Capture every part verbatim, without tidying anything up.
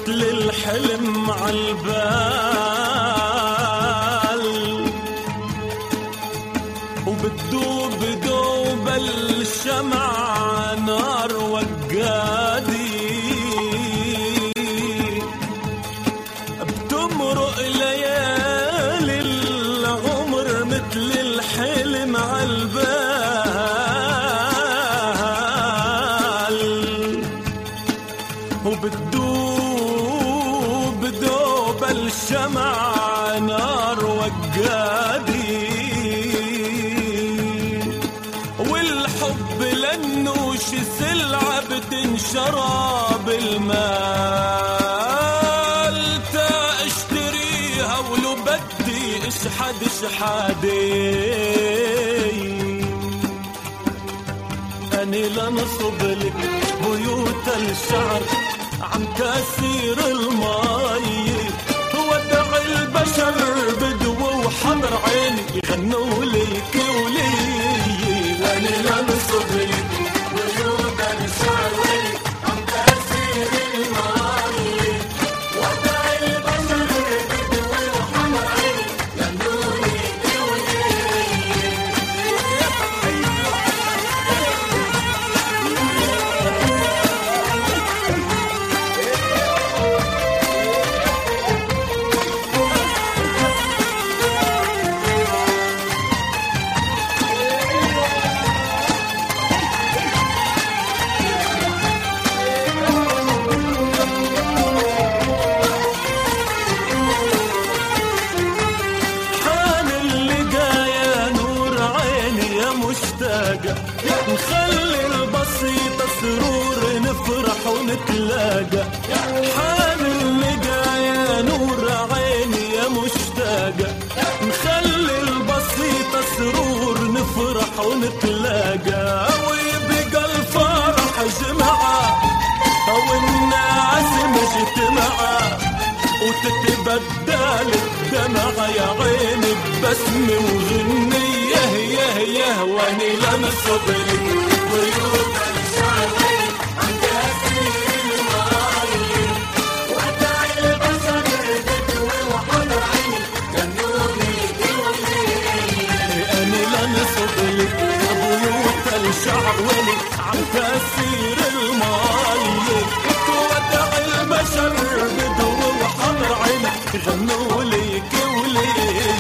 مثل الحلم عالبال، وبتدوب دوب الشمع نار وقادي، بتمرق ليالي العمر مثل الحلم عالبال، وبتدوب دوب الشمع نار وقادي، والحب لنوش سلعة بتنشرى بالمال، تا اشتريها ولو بدي اشحد اشحادي، أني لنصب لك بيوت الشعر عم كاسير الماي، ودع البشر بدو وحضر عيني يغنوا ليك ولي، وأني لنصب لك بيوت الشعر عم كاسير الماي، ودع البشر بدو وحضر عيني يغنوا ليك ولي. نخلي البسيطة سرور نفرح ونتلاقى، حال اللقا يا نور عيني يا مشتاقة، نخلي البسيطة سرور نفرح ونتلاقى، ويبقى الفرح جمعة والناس مجتمعة، وتتبدل الدمعة يا عيني ببسمة وغنية، يه يه واني لنصب لك بيوت الشعر عم كاسير الماي، ودع البشر بدو وحضر عيني غنوا ليك ولي، أني لنصب لك بيوت الشعر ولي عم كاسير الماي، ودع البشر بدو وحضر عيني غنوا ليك ولي.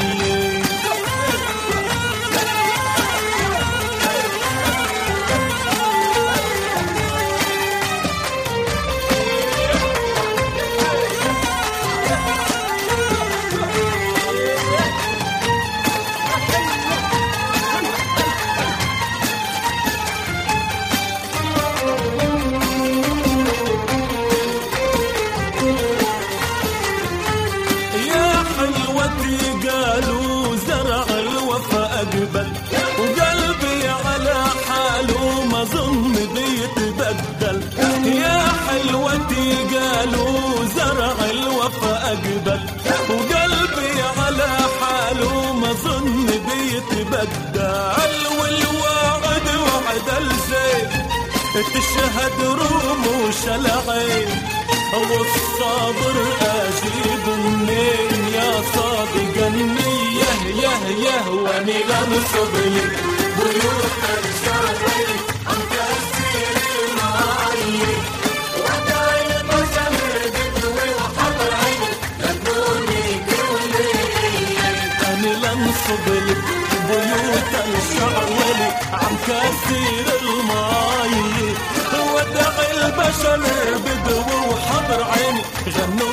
قالوا زرع الوفا أقبل، وقلبي على حاله ما ظن بيتبدل، يا حلوتي قالوا زرع الوفا أقبل، وقلبي على حاله ما ظن بيتبدل، والوعد وعد الزين تشهد رموش العين، والصابر أجيب منين يا صادق النية، يه يه واني لنصب لك بيوت الشعر عم كاسير الماي، ودع البشر بدو وحضر عيني غنوا ليك ولي، أني لنصب لك بيوت الشعر عم كاسير الماي، ودع البشر بدو وحضر عيني غنوا